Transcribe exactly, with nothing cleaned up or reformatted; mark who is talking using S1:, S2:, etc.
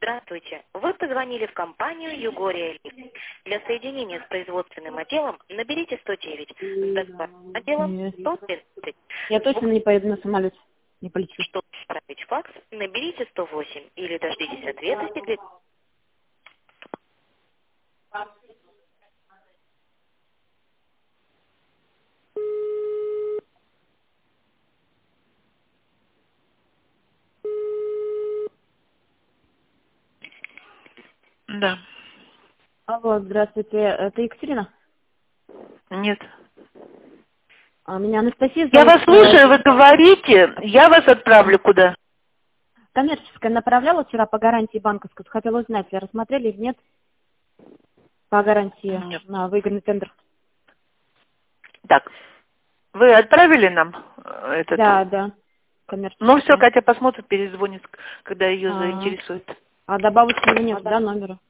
S1: Здравствуйте. Вы позвонили в компанию Югория Лифт. Для соединения с производственным отделом наберите сто девять. С доставочным отделом
S2: Нет.
S1: сто тридцать.
S2: Я точно не поеду на самолете. Не полечу.
S1: Чтобы отправить факс, наберите сто восемь или дождитесь ответа секретаря.
S3: Да.
S2: Алло, здравствуйте. Это Екатерина?
S3: Нет.
S2: А, меня Анастасия
S3: Я
S2: зовут.
S3: вас слушаю, вы говорите, я вас отправлю куда?
S2: Коммерческая направляла вчера по гарантии банковской. Хотела узнать, ли рассмотрели или нет по гарантии
S3: Нет.
S2: на выигранный тендер.
S3: Так, вы отправили нам э, этот?
S2: Да, да.
S3: Ну
S2: Коммерческая.
S3: все, Катя посмотрит, перезвонит, когда ее
S2: А,
S3: заинтересует.
S2: а добавочного нет, да, номера?